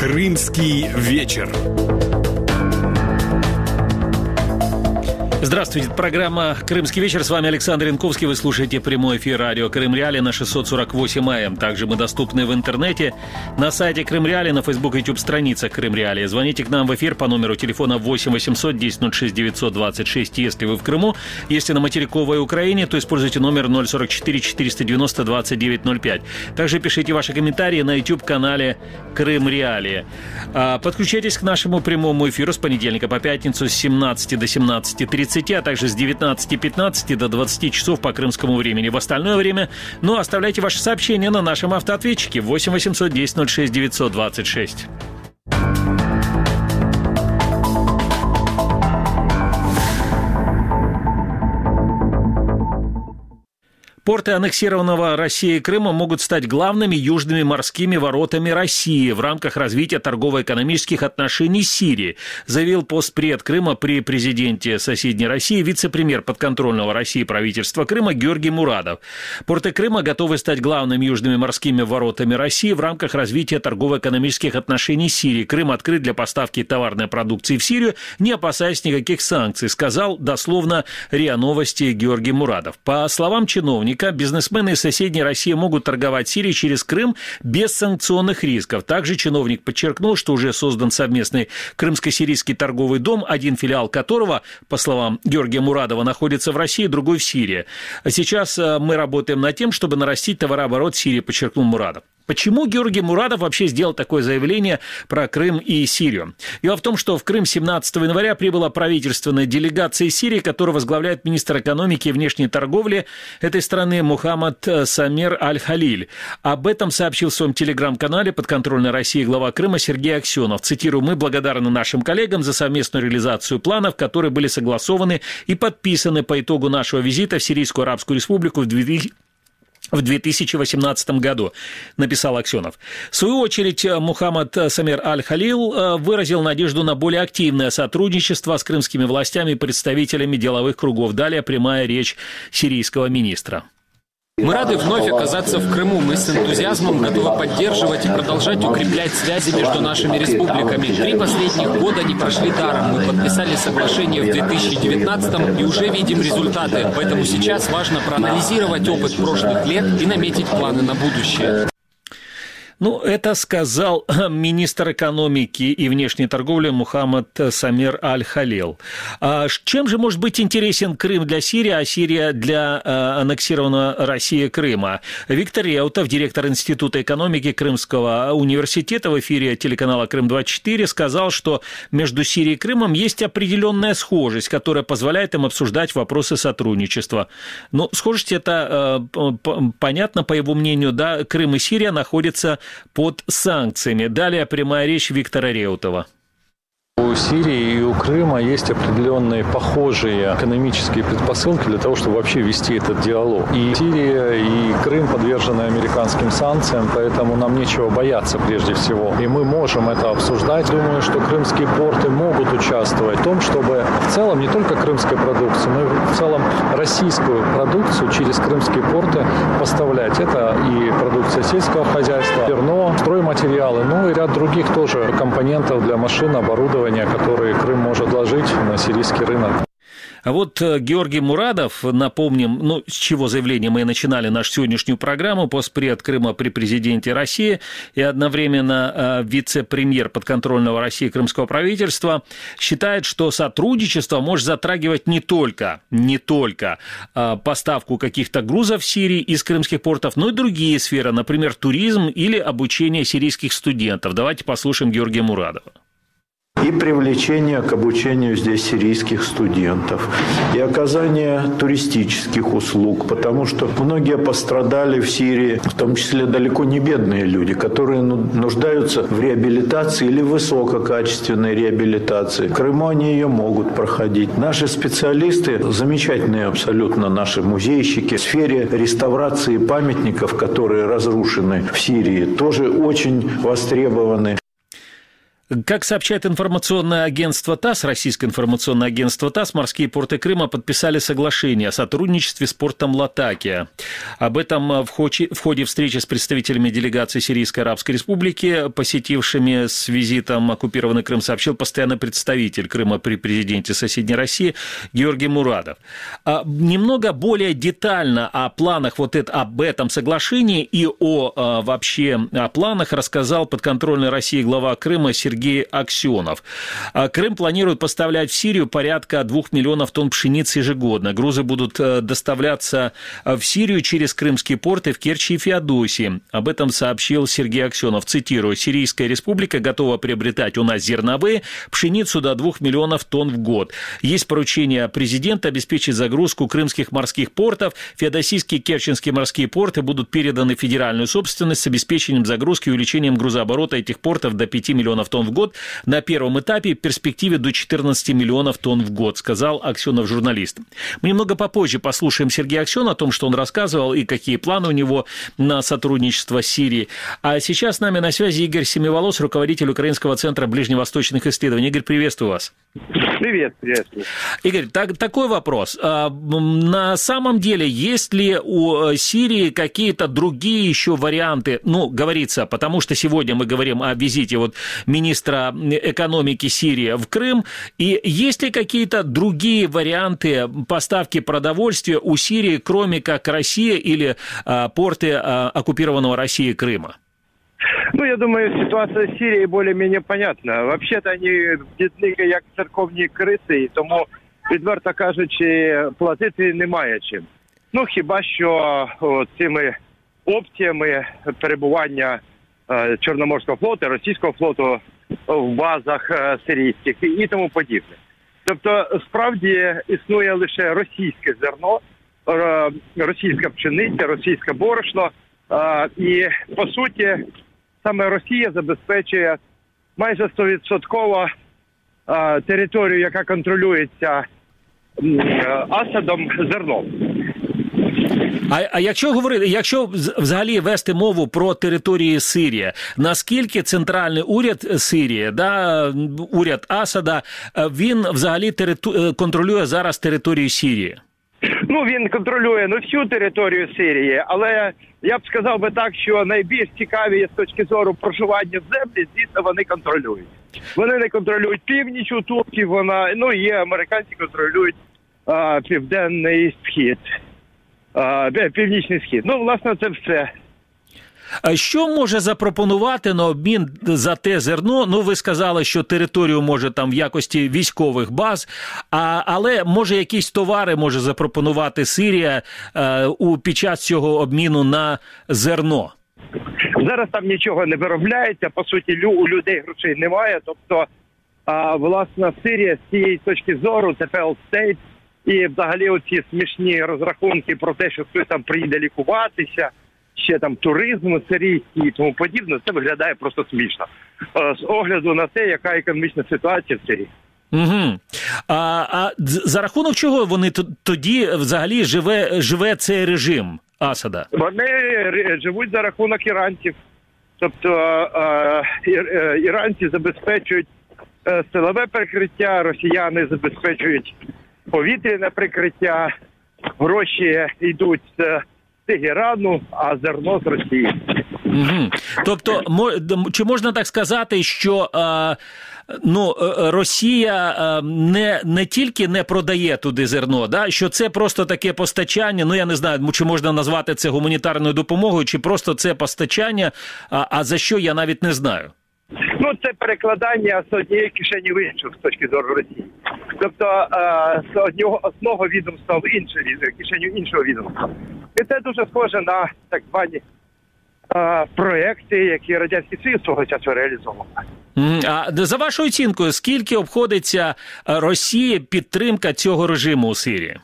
Крымский вечер. Здравствуйте, это программа «Крымский вечер». С вами Александр Янковский. Вы слушаете прямой эфир радио Крым Реалии на 648 АМ. Также мы доступны в интернете на сайте Крым Реалии, на Facebook и YouTube страницах Крым Реалии. Звоните к нам в эфир по номеру телефона 8 800 10 06 926, если вы в Крыму. Если на материковой Украине, то используйте номер 044 490 2905. Также пишите ваши комментарии на YouTube-канале Крым Реалии. Подключайтесь к нашему прямому эфиру с понедельника по пятницу с 17 до 17:30. А также с 19:15 до 20 часов по крымскому времени. В остальное время, оставляйте ваши сообщения на нашем автоответчике 8 800 10 06 926. Порты аннексированного Россией Крыма могут стать главными южными морскими воротами России в рамках развития торгово-экономических отношений с Сирией, заявил постпред Крыма при президенте соседней России вице-премьер подконтрольного России правительства Крыма Георгий Мурадов. Порты Крыма готовы стать главными южными морскими воротами России в рамках развития торгово-экономических отношений с Сирией. Крым открыт для поставки товарной продукции в Сирию, не опасаясь никаких санкций, сказал дословно РИА Новости Георгий Мурадов. По словам чиновника, бизнесмены из соседней России могут торговать Сирией через Крым без санкционных рисков. Также чиновник подчеркнул, что уже создан совместный крымско-сирийский торговый дом, один филиал которого, по словам Георгия Мурадова, находится в России, другой в Сирии. Сейчас мы работаем над тем, чтобы нарастить товарооборот Сирии, подчеркнул Мурадов. Почему Георгий Мурадов вообще сделал такое заявление про Крым и Сирию? Дело в том, что в Крым 17 января прибыла правительственная делегация из Сирии, которую возглавляет министр экономики и внешней торговли этой страны Мухаммад Самер Аль-Халиль. Об этом сообщил в своем телеграм-канале подконтрольной России глава Крыма Сергей Аксенов. Цитирую: «Мы благодарны нашим коллегам за совместную реализацию планов, которые были согласованы и подписаны по итогу нашего визита в Сирийскую Арабскую Республику в 2018 году», написал Аксенов. В свою очередь, Мухаммад Самер Аль-Халил выразил надежду на более активное сотрудничество с крымскими властями и представителями деловых кругов. Далее прямая речь сирийского министра. Мы рады вновь оказаться в Крыму. Мы с энтузиазмом готовы поддерживать и продолжать укреплять связи между нашими республиками. 3 последних года не прошли даром. Мы подписали соглашение в 2019-м и уже видим результаты. Поэтому сейчас важно проанализировать опыт прошлых лет и наметить планы на будущее. Это сказал министр экономики и внешней торговли Мухаммад Самер Аль-Халил. Чем же может быть интересен Крым для Сирии, а Сирия для аннексированного Россией Крыма? Виктор Реутов, директор Института экономики Крымского университета, в эфире телеканала Крым-24 сказал, что между Сирией и Крымом есть определенная схожесть, которая позволяет им обсуждать вопросы сотрудничества. Схожесть это понятно, по его мнению, да, Крым и Сирия находятся под санкциями. Далее прямая речь Виктора Реутова. У Сирии и у Крыма есть определенные похожие экономические предпосылки для того, чтобы вообще вести этот диалог. И Сирия, и Крым подвержены американским санкциям, поэтому нам нечего бояться прежде всего. И мы можем это обсуждать. Думаю, что крымские порты могут участвовать в том, чтобы в целом не только крымская продукция, но и в целом российскую продукцию через крымские порты поставлять. Это и продукция сельского хозяйства, зерно, стройматериалы, и ряд других тоже компонентов для машин, оборудования, которые Крым может вложить на сирийский рынок. А вот Георгий Мурадов, напомним, с чего заявления мы и начинали нашу сегодняшнюю программу, постпред Крыма при президенте России и одновременно вице-премьер подконтрольного России крымского правительства, считает, что сотрудничество может затрагивать не только поставку каких-то грузов в Сирии из крымских портов, но и другие сферы, например, туризм или обучение сирийских студентов. Давайте послушаем Георгия Мурадова. И привлечение к обучению здесь сирийских студентов, и оказание туристических услуг, потому что многие пострадали в Сирии, в том числе далеко не бедные люди, которые нуждаются в реабилитации или в высококачественной реабилитации. В Крыму они ее могут проходить. Наши специалисты, замечательные абсолютно наши музейщики, в сфере реставрации памятников, которые разрушены в Сирии, тоже очень востребованы. Как сообщает информационное агентство ТАСС, российское информационное агентство ТАСС, морские порты Крыма подписали соглашение о сотрудничестве с портом Латакия. Об этом в ходе встречи с представителями делегации Сирийской Арабской Республики, посетившими с визитом оккупированный Крым, сообщил постоянный представитель Крыма при президенте соседней России Георгий Мурадов. Немного более детально о планах об этом соглашении и вообще о планах рассказал подконтрольный России глава Крыма Сергей Аксенов. Крым планирует поставлять в Сирию порядка 2 миллионов тонн пшеницы ежегодно. Грузы будут доставляться в Сирию через крымские порты в Керчи и Феодосии. Об этом сообщил Сергей Аксенов. Цитирую: «Сирийская республика готова приобретать у нас зерновые, пшеницу до 2 миллионов тонн в год. Есть поручение президента обеспечить загрузку крымских морских портов. Феодосийские и керченские морские порты будут переданы в федеральную собственность с обеспечением загрузки и увеличением грузооборота этих портов до 5 миллионов тонн в год на первом этапе, в перспективе до 14 миллионов тонн в год», сказал Аксенов журналистам. Мы немного попозже послушаем Сергея Аксенова о том, что он рассказывал и какие планы у него на сотрудничество с Сирией. А сейчас с нами на связи Игорь Семиволос, руководитель Украинского центра ближневосточных исследований. Игорь, приветствую вас. Привет, приветствую. Игорь, такой вопрос. На самом деле, есть ли у Сирии какие-то другие еще варианты? Говорится, потому что сегодня мы говорим о визите министра экономики Сирии в Крым. И есть ли какие-то другие варианты поставки продовольствия у Сирии, кроме как Россия или порты оккупированного Россией Крыма? Я думаю, ситуація з Сирією більш-менш понятна. Вообще-то вони бідні, як церковні криси, і тому, відверто кажучи, платити немає чим. Хіба що цими опціями перебування Чорноморського флоту, російського флоту в базах сирійських і тому подібне. Тобто, справді, існує лише російське зерно, російська пшениця, російське борошно, і, по суті, саме Росія забезпечує майже 100% територію, яка контролюється Асадом, зерном. А якщо взагалі вести мову про території Сирії, наскільки центральний уряд Сирії, уряд Асада, він взагалі контролює зараз територію Сирії? Він контролює не всю територію Сирії, але я б сказав би так, що найбільш цікаві з точки зору проживання в землі, звісно, вони контролюють. Вони не контролюють північ у турків, і американці контролюють південний схід, північний схід. Власне, це все. Що може запропонувати на обмін за те зерно? Ви сказали, що територію може там в якості військових баз, але може якісь товари може запропонувати Сирія під час цього обміну на зерно? Зараз там нічого не виробляється, по суті, у людей грошей немає, тобто, власне, Сирія з цієї точки зору, це failed state, і взагалі оці смішні розрахунки про те, що хтось там приїде лікуватися, ще там туризм сирійський і тому подібне, це виглядає просто смішно. З огляду на те, яка економічна ситуація в Сирії. Угу. А за рахунок чого вони тоді взагалі живе цей режим Асада? Вони живуть за рахунок іранців. Тобто іранці забезпечують силове прикриття, росіяни забезпечують повітряне прикриття, гроші йдуть з Тегерану, а зерно з Росії. Угу. Тобто, чи можна так сказати, що Росія не тільки не продає туди зерно, що це просто таке постачання, я не знаю, чи можна назвати це гуманітарною допомогою, чи просто це постачання, а за що я навіть не знаю. Це перекладання з однієї кишені в іншу з точки зору Росії. Тобто з одного відомства в іншу кишеню іншого відомства. І це дуже схоже на так звані проекти, які Радянський Союз свого часу реалізовував. А за вашою оцінкою, скільки обходиться Росії підтримка цього режиму у Сирії?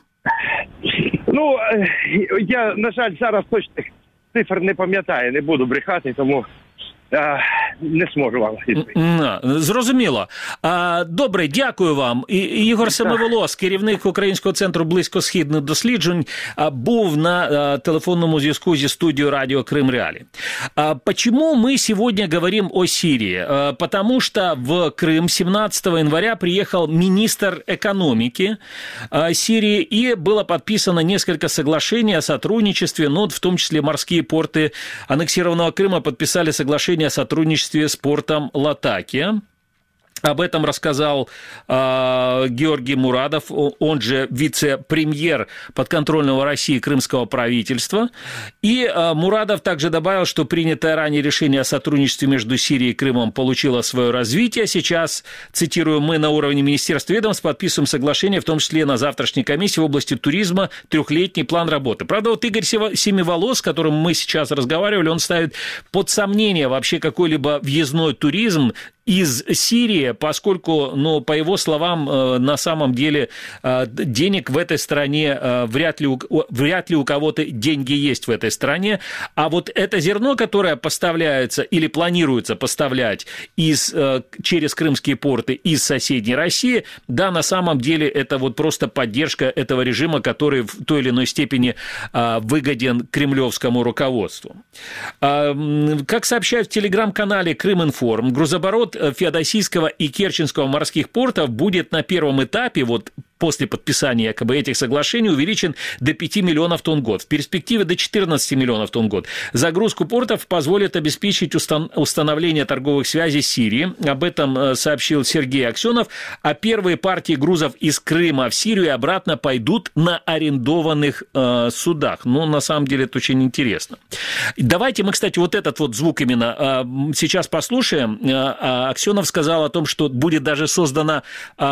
Я, на жаль, зараз точних цифр не пам'ятаю, не буду брехати, тому не зможу вам відповісти. Зрозуміло. Добре, дякую вам. Ігор Семиволос, керівник Українського центру близькосхідних досліджень, був на телефонному зв'язку зі студією радио Крым Реалии. Почему мы сегодня говорим о Сирии? Потому что в Крым 17 января приехал министр экономики Сирии, и было подписано несколько соглашений о сотрудничестве, ну, в том числе морские порты аннексированного Крыма подписали соглашение о сотрудничестве с портом Латакия. Об этом рассказал Георгий Мурадов, он же вице-премьер подконтрольного России крымского правительства. И Мурадов также добавил, что принятое ранее решение о сотрудничестве между Сирией и Крымом получило свое развитие. Сейчас, цитирую, мы на уровне Министерства ведомств подписываем соглашение, в том числе на завтрашней комиссии в области туризма, 3-летний план работы. Правда, вот Игорь Семиволос, с которым мы сейчас разговаривали, он ставит под сомнение вообще какой-либо въездной туризм из Сирии, поскольку, ну, по его словам, на самом деле денег в этой стране вряд ли у кого-то деньги есть в этой стране, а вот это зерно, которое поставляется или планируется поставлять через крымские порты из соседней России, да, на самом деле это вот просто поддержка этого режима, который в той или иной степени выгоден кремлевскому руководству. Как сообщают в телеграм-канале Крым-Информ, грузооборот Феодосийского и Керченского морских портов будет на первом этапе, вот после подписания якобы этих соглашений, увеличен до 5 миллионов тонн в год, в перспективе до 14 миллионов тонн в год. Загрузку портов позволит обеспечить установление торговых связей с Сирией. Об этом сообщил Сергей Аксенов. А первые партии грузов из Крыма в Сирию и обратно пойдут на арендованных судах. Ну, на самом деле, это очень интересно. Давайте мы, кстати, вот этот вот звук именно сейчас послушаем. Аксенов сказал о том, что будет даже создана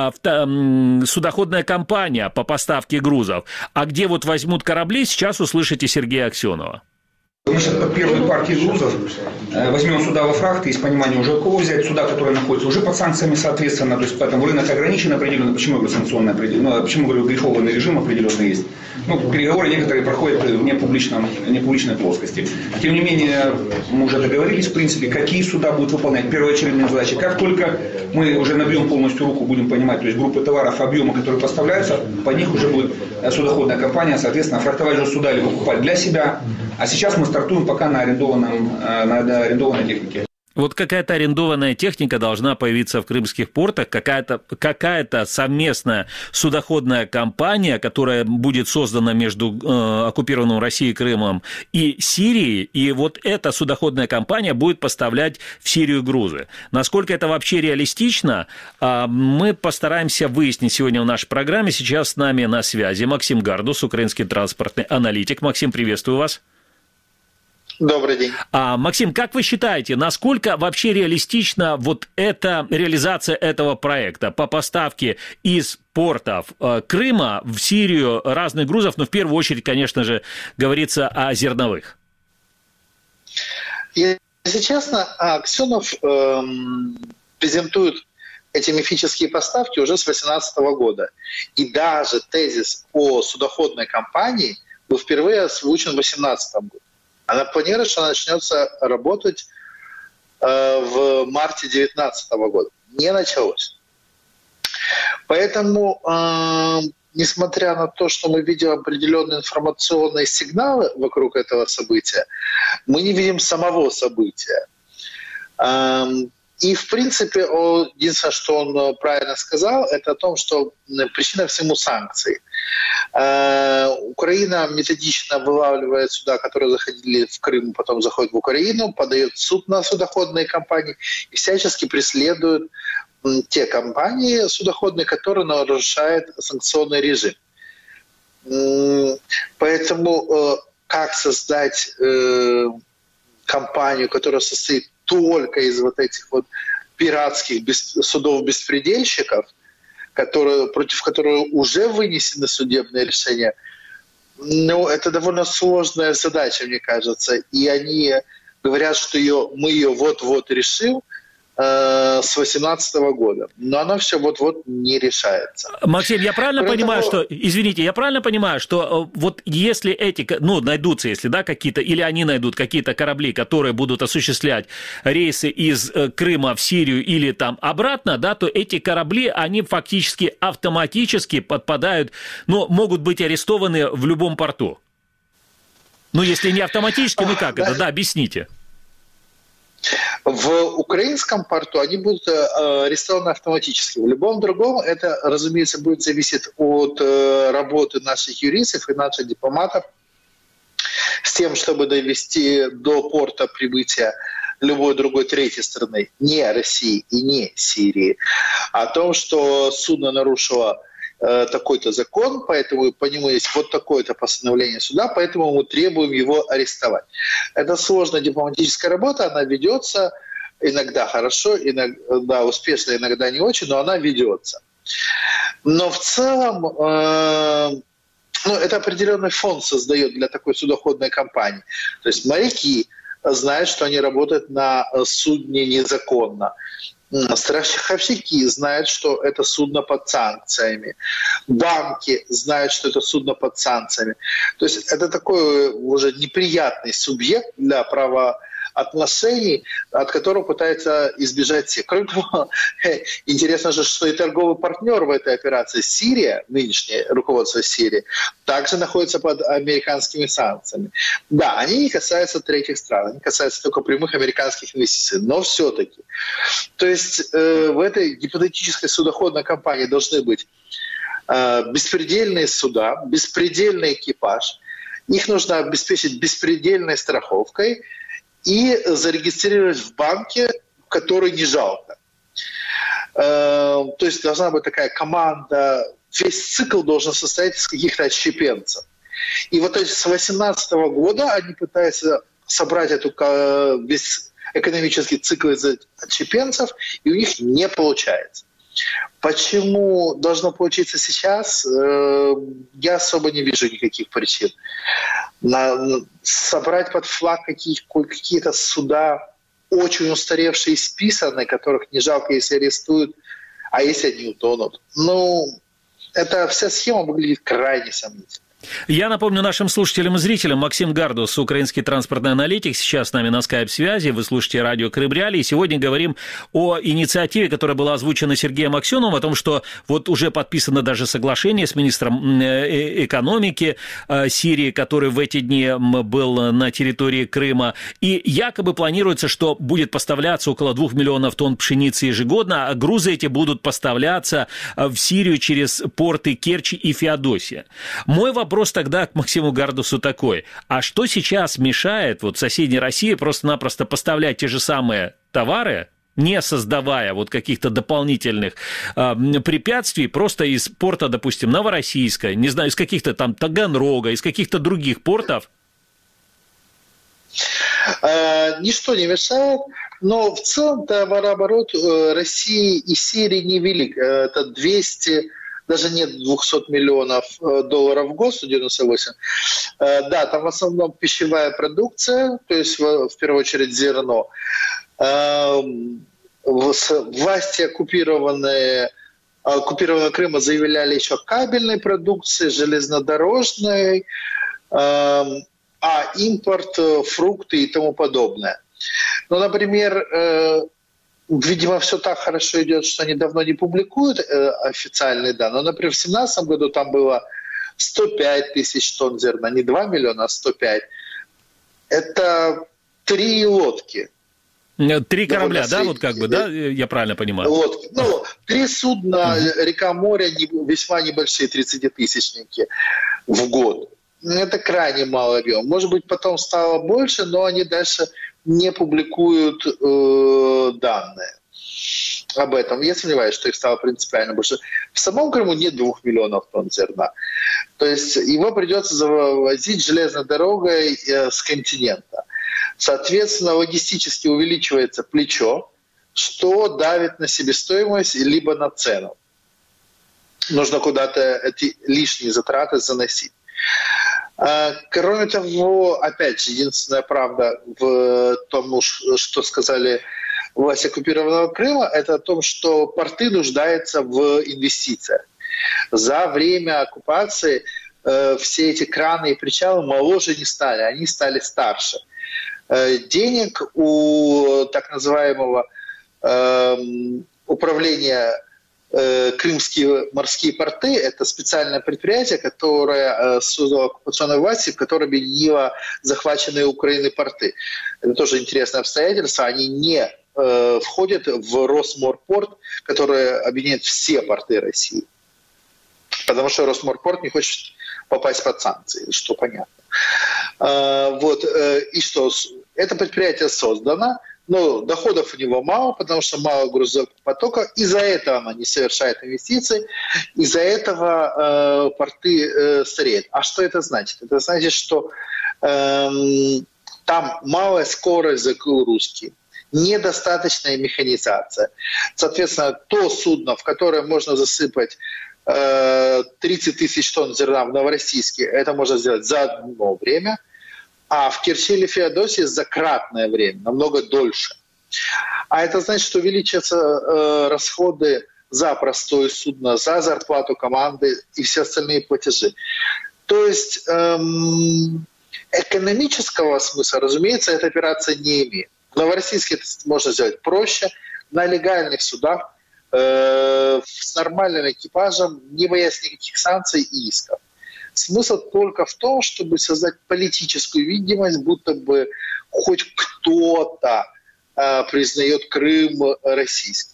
судоходная компания по поставке грузов. А где вот возьмут корабли, сейчас услышите Сергея Аксенова. Мы сейчас под первой партией грузов возьмем суда во фрахты, из понимания уже от кого взять суда, которые находятся уже под санкциями, соответственно, то есть поэтому рынок ограничен определенно. Почему я говорю санкционный определенный? Ну, почему говорю грифованный режим определенный есть? Ну, переговоры некоторые проходят в непубличной плоскости. Тем не менее, мы уже договорились, в принципе, какие суда будут выполнять первоочередные задачи. Как только мы уже набьем полностью руку, будем понимать, то есть группы товаров, объемы, которые поставляются, по них уже будет судоходная компания, соответственно, фрахтовать же суда или покупать для себя. А сейчас мы стартуем пока на арендованной технике. Вот какая-то арендованная техника должна появиться в крымских портах, какая-то совместная судоходная компания, которая будет создана между оккупированным Россией Крымом и Сирией, и вот эта судоходная компания будет поставлять в Сирию грузы. Насколько это вообще реалистично, мы постараемся выяснить сегодня в нашей программе. Сейчас с нами на связи Максим Гардус, украинский транспортный аналитик. Максим, приветствую вас. Добрый день. Максим, как вы считаете, насколько вообще реалистична вот эта реализация этого проекта по поставке из портов Крыма в Сирию разных грузов, но в первую очередь, конечно же, говорится о зерновых? Если честно, Аксенов презентует эти мифические поставки уже с 2018 года. И даже тезис о судоходной компании был впервые озвучен в 2018 году. Она планирует, что она начнется работать в марте 2019 года. Не началось. Поэтому, несмотря на то, что мы видим определенные информационные сигналы вокруг этого события, мы не видим самого события. И, в принципе, единственное, что он правильно сказал, это о том, что причина всему санкции. Украина методично вылавливает суда, которые заходили в Крым, потом заходят в Украину, подает в суд на судоходные компании и всячески преследует те компании судоходные, которые нарушают санкционный режим. Поэтому как создать компанию, которая состоит только из вот этих вот пиратских судов-беспредельщиков, против которых уже вынесены судебные решения, ну, это довольно сложная задача, мне кажется. И они говорят, что мы ее вот-вот решим. с 2018 года. Но оно все вот-вот не решается. Максим, я правильно понимаю, что... Извините, я правильно понимаю, что вот если эти... Ну, найдутся, если, да, какие-то... Или они найдут какие-то корабли, которые будут осуществлять рейсы из Крыма в Сирию или там обратно, да, то эти корабли, они фактически автоматически подпадают... Ну, могут быть арестованы в любом порту. Ну, если не автоматически, ну как это? Да, объясните. В украинском порту они будут арестованы автоматически. В любом другом это, разумеется, будет зависеть от работы наших юристов и наших дипломатов с тем, чтобы довести до порта прибытия любой другой третьей страны, не России и не Сирии, о том, что судно нарушило такой-то закон, поэтому по нему есть вот такое-то постановление суда, поэтому мы требуем его арестовать. Это сложная дипломатическая работа, она ведется иногда хорошо, иногда успешно, иногда не очень, но она ведется. Но в целом это определенный фонд создает для такой судоходной компании. То есть моряки знают, что они работают на судне незаконно. Страховщики знают, что это судно под санкциями. Банки знают, что это судно под санкциями. То есть это такой уже неприятный субъект для правоотношений, от которого пытаются избежать все. Кроме того, интересно же, что и торговый партнер в этой операции Сирия, нынешнее руководство Сирии, также находится под американскими санкциями. Да, они не касаются третьих стран, они касаются только прямых американских инвестиций, но все-таки. То есть в этой гипотетической судоходной компании должны быть беспредельные суда, беспредельный экипаж, их нужно обеспечить беспредельной страховкой и зарегистрировать в банке, который не жалко. То есть должна быть такая команда, весь цикл должен состоять из каких-то отщепенцев. И вот с 2018 года они пытаются собрать весь экономический цикл из отщепенцев, и у них не получается. Почему должно получиться сейчас, я особо не вижу никаких причин. Собрать под флаг какие-то суда, очень устаревшие и списанные, которых не жалко, если арестуют, а если они утонут. Эта вся схема выглядит крайне сомнительно. Я напомню нашим слушателям и зрителям, Максим Гардус, украинский транспортный аналитик, сейчас с нами на скайп-связи, вы слушаете радио Крым Реалии, и сегодня говорим о инициативе, которая была озвучена Сергеем Аксеновым, о том, что вот уже подписано даже соглашение с министром экономики Сирии, который в эти дни был на территории Крыма, и якобы планируется, что будет поставляться около 2 миллионов тонн пшеницы ежегодно, а грузы эти будут поставляться в Сирию через порты Керчи и Феодосия. Мой вопрос тогда к Максиму Гардусу такой. А что сейчас мешает вот соседней России просто-напросто поставлять те же самые товары, не создавая вот каких-то дополнительных препятствий, просто из порта, допустим, Новороссийска, не знаю, из каких-то там Таганрога, из каких-то других портов? Ничто не мешает, но в целом товарооборот России и Сирии невелик. Это 200, даже нет 200 миллионов долларов в год, 198. Да, там в основном пищевая продукция, то есть в первую очередь зерно. Власти оккупированного Крыма заявляли еще кабельной продукции, железнодорожной, а импорт, фрукты и тому подобное. Ну, например, видимо, все так хорошо идет, что они давно не публикуют официальные данные. Но, например, в 2017 году там было 105 тысяч тонн зерна, не 2 миллиона, а 105. Это 3 лодки. 3 корабля, да, вот как бы, да, я правильно понимаю? Вот, 3 судна, река-море, весьма небольшие, 30-тысячники в год. Это крайне малый объем. Может быть, потом стало больше, но они дальше не публикуют данные об этом. Я сомневаюсь, что их стало принципиально больше. В самом Крыму нет 2 миллионов тонн зерна. То есть его придется завозить железной дорогой с континента. Соответственно, логистически увеличивается плечо, что давит на себестоимость либо на цену. Нужно куда-то эти лишние затраты заносить. Кроме того, опять же, единственная правда в том, что сказали власть оккупированного Крыма, это о том, что порты нуждаются в инвестициях. За время оккупации все эти краны и причалы моложе не стали, они стали старше. Денег у так называемого управления Крымские морские порты – это специальное предприятие, которое создало оккупационная власть, в которое объединило захваченные Украиной порты. Это тоже интересное обстоятельство. Они не входят в Росморпорт, который объединяет все порты России. Потому что Росморпорт не хочет попасть под санкции, что понятно. И что? Это предприятие создано, но доходов у него мало, потому что мало грузового потока. Из-за этого оно не совершает инвестиций, из-за этого порты стареют. А что это значит? Это значит, что там малая скорость загрузки, недостаточная механизация. Соответственно, то судно, в которое можно засыпать 30 тысяч тонн зерна в Новороссийске, это можно сделать за одно время, а в Керчи или Феодосии за кратное время, намного дольше. А это значит, что увеличатся расходы за простое судно, за зарплату команды и все остальные платежи. То есть экономического смысла, разумеется, эта операция не имеет. В Новороссийске это можно сделать проще, на легальных судах, с нормальным экипажем, не боясь никаких санкций и исков. Смысл только в том, чтобы создать политическую видимость, будто бы хоть кто-то признает Крым российским.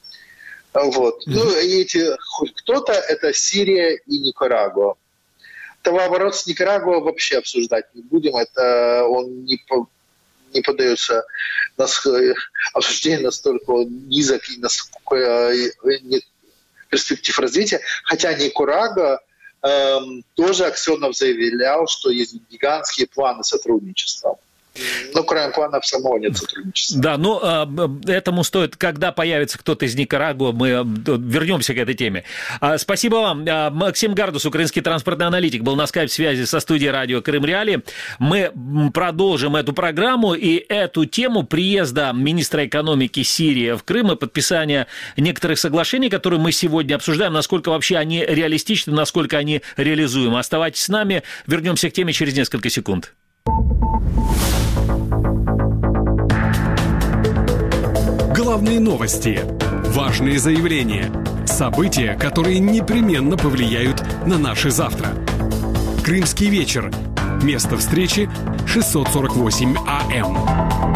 И хоть кто-то – это Сирия и Никарагуа. Товарооборот с Никарагуа вообще обсуждать не будем. Это он не поддается обсуждению, настолько низок и насколько нет перспектив развития. Хотя Никарагуа тоже Аксенов заявлял, что есть гигантские планы сотрудничества. Но кроме планов самого нет сотрудничества. Да, этому стоит, когда появится кто-то из Никарагуа, мы вернемся к этой теме. Спасибо вам. Максим Гардус, украинский транспортный аналитик, был на скайп-связи со студией радио Крым Реалии. Мы продолжим эту программу и эту тему приезда министра экономики Сирии в Крым и подписания некоторых соглашений, которые мы сегодня обсуждаем, насколько вообще они реалистичны, насколько они реализуемы. Оставайтесь с нами, вернемся к теме через несколько секунд. Главные новости, важные заявления, события, которые непременно повлияют на наше завтра. Крымский вечер. Место встречи 648 АМ.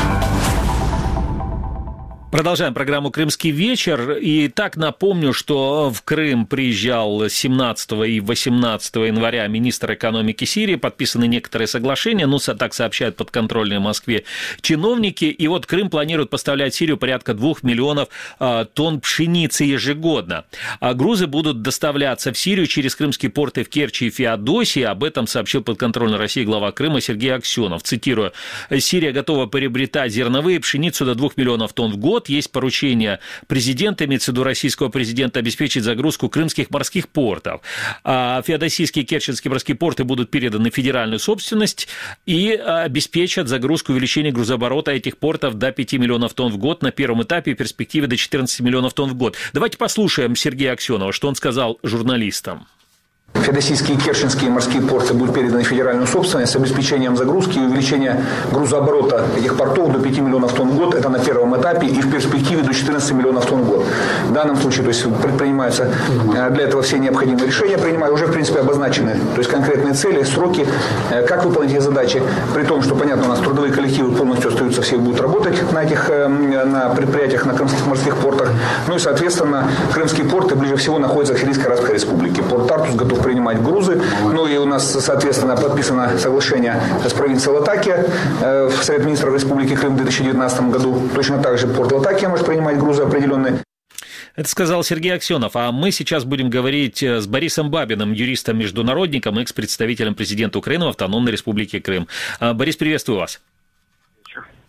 Продолжаем программу «Крымский вечер». И так напомню, что в Крым приезжал 17 и 18 января министр экономики Сирии. Подписаны некоторые соглашения, так сообщают подконтрольные Москве чиновники. И вот Крым планирует поставлять в Сирию порядка 2 миллионов тонн пшеницы ежегодно. А грузы будут доставляться в Сирию через крымские порты в Керчи и Феодосии. Об этом сообщил подконтрольной России глава Крыма Сергей Аксенов. Цитирую: «Сирия готова приобретать зерновые, пшеницу до 2 миллионов тонн в год. Есть поручение президента, имеется в виду российского президента, обеспечить загрузку крымских морских портов. А феодосийские и керченские морские порты будут переданы в федеральную собственность и обеспечат загрузку и увеличение грузооборота этих портов до 5 миллионов тонн в год на первом этапе, в перспективе до 14 миллионов тонн в год». Давайте послушаем Сергея Аксенова, что он сказал журналистам. Феодосийские и керченские морские порты будут переданы в федеральную собственность с обеспечением загрузки и увеличения грузооборота этих портов до 5 миллионов тонн в год. Это на первом этапе и в перспективе до 14 миллионов тонн в год. В данном случае предпринимаются для этого все необходимые решения, уже в принципе обозначены, то есть конкретные цели, сроки, как выполнить эти задачи. При том, что, понятно, у нас трудовые коллективы полностью остаются, все будут работать на предприятиях, на крымских морских портах. И, соответственно, крымские порты ближе всего находятся в Сирийской Арабской Республике. Порт Тартус готов принимать грузы. И у нас, соответственно, подписано соглашение с провинцией Латакия в Совет министров Республики Крым в 2019 году. Точно так же порт Латакия может принимать грузы определенные. Это сказал Сергей Аксенов. А мы сейчас будем говорить с Борисом Бабиным, юристом-международником, экс-представителем президента Украины в Автономной Республике Крым. Борис, приветствую вас.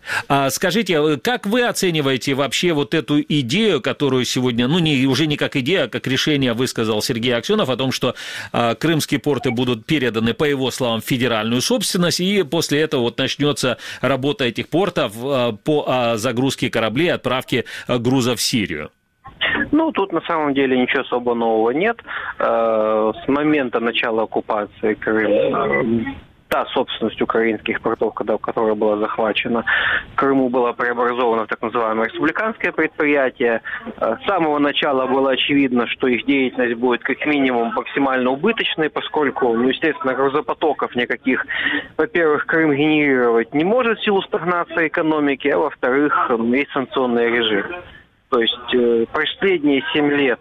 Скажите, как вы оцениваете вообще вот эту идею, которую сегодня, уже не как идея, а как решение высказал Сергей Аксенов о том, что крымские порты будут переданы, по его словам, в федеральную собственность, и после этого вот начнется работа этих портов по загрузке кораблей, отправке грузов в Сирию? Тут на самом деле ничего особо нового нет. С момента начала оккупации Крыма та собственность украинских портов, которая была захвачена в Крыму, была преобразована в так называемое республиканское предприятие. С самого начала было очевидно, что их деятельность будет как минимум максимально убыточной, поскольку, естественно, грузопотоков никаких, во-первых, Крым генерировать не может в силу стагнации экономики, а во-вторых, есть санкционный режим. То есть последние 7 лет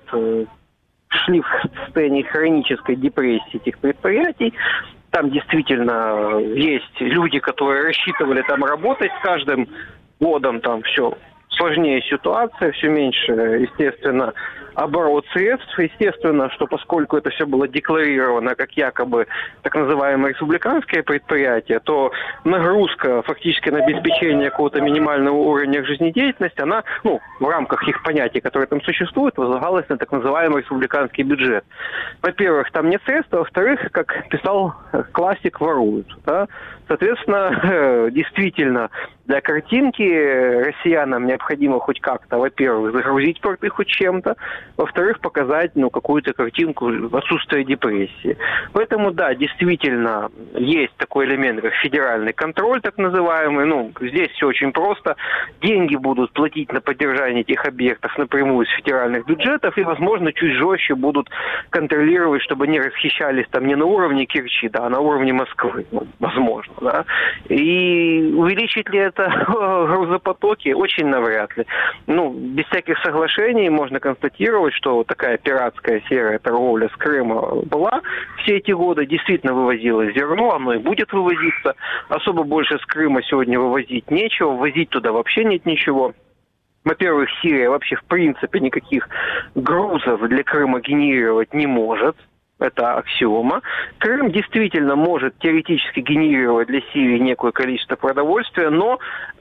шли в состоянии хронической депрессии этих предприятий. Там действительно есть люди, которые рассчитывали там работать. С каждым годом там все сложнее ситуация, все меньше, естественно, оборот средств. Естественно, что поскольку это все было декларировано как якобы так называемое республиканское предприятие, то нагрузка фактически на обеспечение какого-то минимального уровня жизнедеятельности, она, в рамках их понятий, которые там существуют, возлагалась на так называемый республиканский бюджет. Во-первых, там нет средств, а во-вторых, как писал классик, воруют. Да? Соответственно, действительно, для картинки россиянам необходимо хоть как-то, во-первых, загрузить порты хоть чем-то, во-вторых, показать какую-то картинку отсутствия депрессии. Поэтому, да, действительно, есть такой элемент, как федеральный контроль, так называемый. Здесь все очень просто. Деньги будут платить на поддержание этих объектов напрямую из федеральных бюджетов и, возможно, чуть жестче будут контролировать, чтобы они расхищались там не на уровне Керчи, а на уровне Москвы. Возможно, да. И увеличит ли это грузопотоки? Очень навряд ли. Без всяких соглашений можно констатировать, что такая пиратская серая торговля с Крыма была все эти годы, действительно вывозилось зерно, оно и будет вывозиться. Особо больше с Крыма сегодня вывозить нечего, возить туда вообще нет ничего. Во-первых, Сирия вообще в принципе никаких грузов для Крыма генерировать не может. Это аксиома. Крым действительно может теоретически генерировать для Сирии некое количество продовольствия, но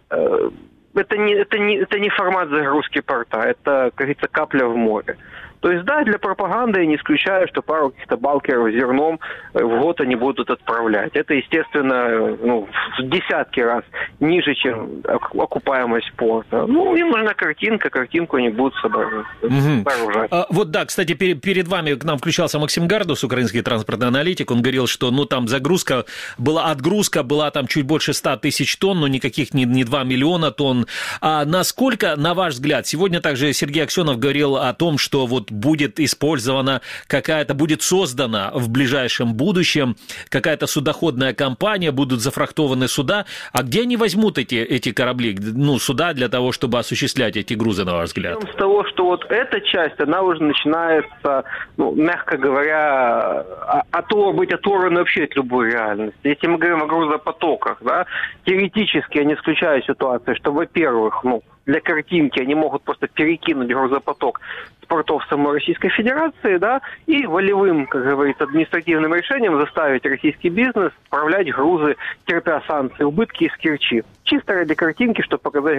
это не формат загрузки порта, это, как говорится, капля в море. То есть, да, для пропаганды я не исключаю, что пару каких-то балкеров с зерном в год они будут отправлять. Это, естественно, в десятки раз ниже, чем окупаемость порта. Им нужна картинку они будут сооружать. Вот да, кстати, перед вами к нам включался Максим Гардус, украинский транспортный аналитик. Он говорил, что там отгрузка была там чуть больше 100 тысяч тонн, но никаких не 2 миллиона тонн. А насколько, на ваш взгляд, сегодня также Сергей Аксенов говорил о том, что будет использована будет создана в ближайшем будущем какая-то судоходная компания, будут зафрахтованы суда. А где они возьмут эти корабли, суда для того, чтобы осуществлять эти грузы, на ваш взгляд? С того, что эта часть, она уже начинается, мягко говоря, быть оторванной вообще от любой реальности. Если мы говорим о грузопотоках, да, теоретически я не исключаю ситуацию, что, во-первых, для картинки они могут просто перекинуть грузопоток с портов самой Российской Федерации, да, и волевым, как говорится, административным решением заставить российский бизнес отправлять грузы, терпя санкции, убытки из Керчи. Чисто ради картинки, чтобы показать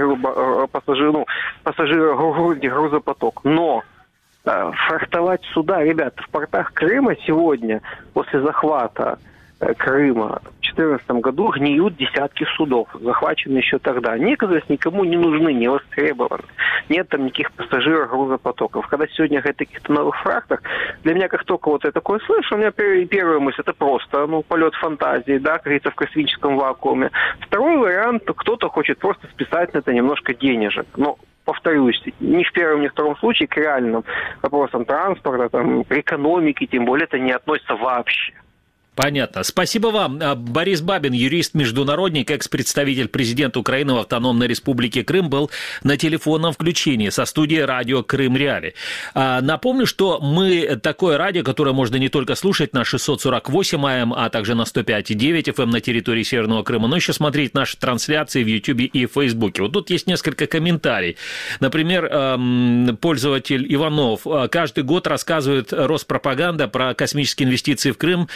пассажиру грузопоток. Но фрахтовать суда, ребята, в портах Крыма сегодня, после захвата Крыма в 2014 году гниют десятки судов, захвачены еще тогда. Они, оказывается, никому не нужны, не востребованы. Нет там никаких пассажиров, грузопотоков. Когда сегодня говорят о каких-то новых фрахтах, для меня, как только я такое слышу, у меня первая мысль, это просто полет фантазии, да, как говорится, в космическом вакууме. Второй вариант, кто-то хочет просто списать на это немножко денежек. Но повторюсь, ни в первом, ни в втором случае к реальным вопросам транспорта, экономики, тем более, это не относится вообще. Понятно. Спасибо вам. Борис Бабин, юрист-международник, экс-представитель президента Украины в Автономной Республике Крым, был на телефонном включении со студии радио Крым-Реали. Напомню, что мы такое радио, которое можно не только слушать на 648 АМ, а также на 105,9 FM на территории Северного Крыма, но еще смотреть наши трансляции в Ютубе и Фейсбуке. Вот тут есть несколько комментариев. Например, пользователь Иванов. Каждый год рассказывает Роспропаганда про космические инвестиции в Крым, подписывается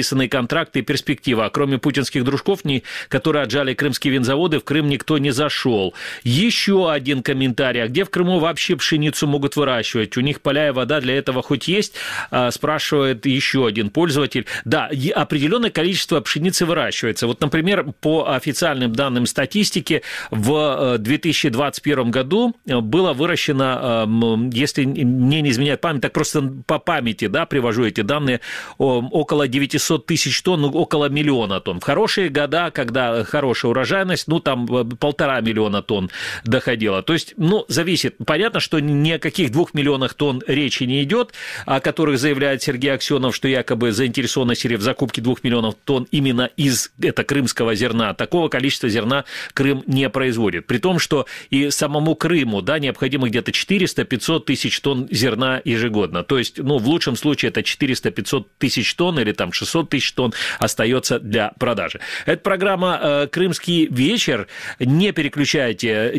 подписанные контракты и перспектива. А кроме путинских дружков, которые отжали крымские винзаводы, в Крым никто не зашел. Еще один комментарий. А где в Крыму вообще пшеницу могут выращивать? У них поля и вода для этого хоть есть? Спрашивает еще один пользователь. Да, определенное количество пшеницы выращивается. Вот, например, по официальным данным статистики, в 2021 году было выращено, если мне не изменяет память, так просто по памяти, да, привожу эти данные, около 900 тысяч тонн, около миллиона тонн. В хорошие года, когда хорошая урожайность, там 1,5 миллиона тонн доходило. То есть, зависит. Понятно, что ни о каких 2 миллионах тонн речи не идет, о которых заявляет Сергей Аксенов, что якобы заинтересована Сирия в закупке 2 миллионов тонн именно из крымского зерна. Такого количества зерна Крым не производит. При том, что и самому Крыму, да, необходимо где-то 400-500 тысяч тонн зерна ежегодно. То есть, в лучшем случае это 400-500 тысяч тонн или 600 тысяч тонн остается для продажи. Это программа «Крымский вечер». Не переключайте